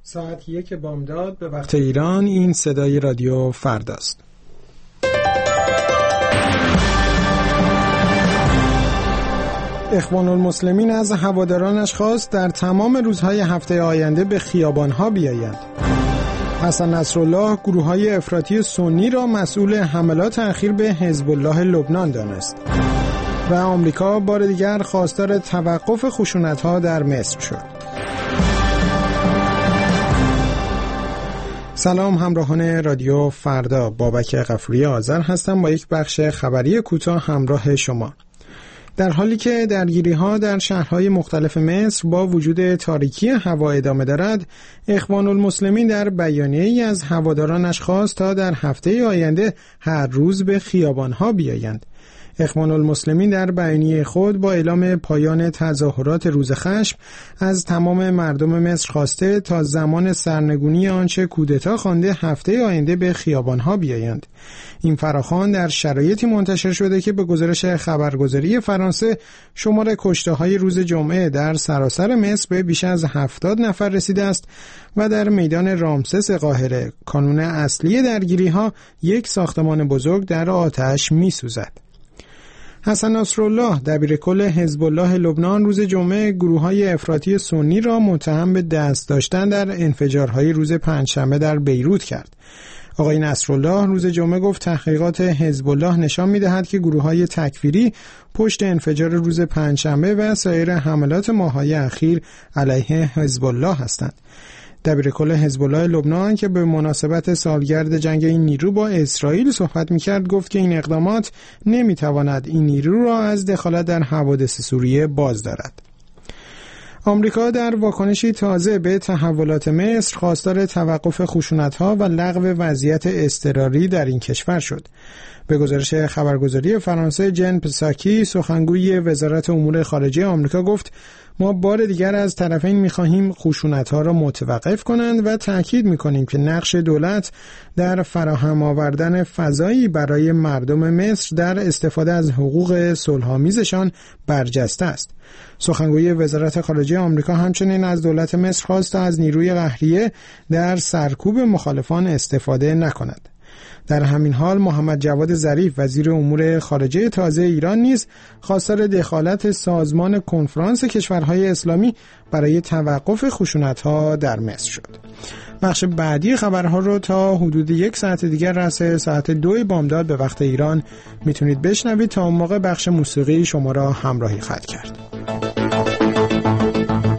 ساعت 1 بامداد به وقت ایران. این صدای رادیو فرداست. اخوان المسلمین از هوادارانش خواست در تمام روزهای هفته آینده به خیابانها بیایند. حسن نصرالله گروه‌های افراطی سنی را مسئول حملات اخیر به حزب الله لبنان دانست و آمریکا بار دیگر خواستار توقف خشونت‌ها در مصر شد. سلام همراهان رادیو فردا، بابک غفوری آذر هستم با یک بخش خبری کوتاه همراه شما. در حالی که درگیری‌ها در شهرهای مختلف مصر با وجود تاریکی هوا ادامه دارد، اخوان المسلمین در بیانیه‌ای از هوادارانش خواست تا در هفته آینده هر روز به خیابان‌ها بیایند. اخوان المسلمین در بیانیه خود با اعلام پایان تظاهرات روز خشم از تمام مردم مصر خواسته تا زمان سرنگونی آنچه کودتا خوانده هفته آینده به خیابان‌ها بیایند. این فراخوان در شرایطی منتشر شده که به گزارش خبرگزاری فرانسه شمار کشته‌های روز جمعه در سراسر مصر به بیش از 70 نفر رسیده است و در میدان رامسس قاهره، کانون اصلی درگیری‌ها، یک ساختمان بزرگ در آتش می‌سوزد. حسن نصرالله دبیرکل حزب الله لبنان روز جمعه گروه‌های افراطی سنی را متهم به دست داشتن در انفجارهای روز پنجشنبه در بیروت کرد. آقای نصرالله روز جمعه گفت تحقیقات حزب الله نشان می‌دهد که گروه‌های تکفیری پشت انفجار روز پنجشنبه و سایر حملات ماه‌های اخیر علیه حزب الله هستند. دبیرکل حزب الله لبنان که به مناسبت سالگرد جنگ این نیرو با اسرائیل صحبت می‌کرد گفت که این اقدامات نمی‌تواند این نیرو را از دخالت در حوادث سوریه باز دارد. آمریکا در واکنشی تازه به تحولات مصر خواستار توقف خشونت‌ها و لغو وضعیت اضطراری در این کشور شد. به گزارش خبرگزاری فرانسه، جن پساکی سخنگوی وزارت امور خارجه آمریکا گفت ما بار دیگر از طرفین می‌خواهیم خشونت‌ها را متوقف کنند و تأکید می‌کنیم که نقش دولت در فراهم آوردن فضایی برای مردم مصر در استفاده از حقوق صلح‌آمیزشان برجسته است. سخنگوی وزارت خارجه آمریکا همچنین از دولت مصر خواست تا از نیروی قهریه در سرکوب مخالفان استفاده نکند. در همین حال محمد جواد ظریف وزیر امور خارجه تازه ایران نیز خواستار دخالت سازمان کنفرانس کشورهای اسلامی برای توقف خشونت‌ها در مصر شد. بخش بعدی خبرها رو تا حدود 1 ساعت دیگر رأس ساعت 2 بامداد به وقت ایران میتونید بشنوید. تا اون موقع بخش موسیقی شما را همراهی خواهد کرد.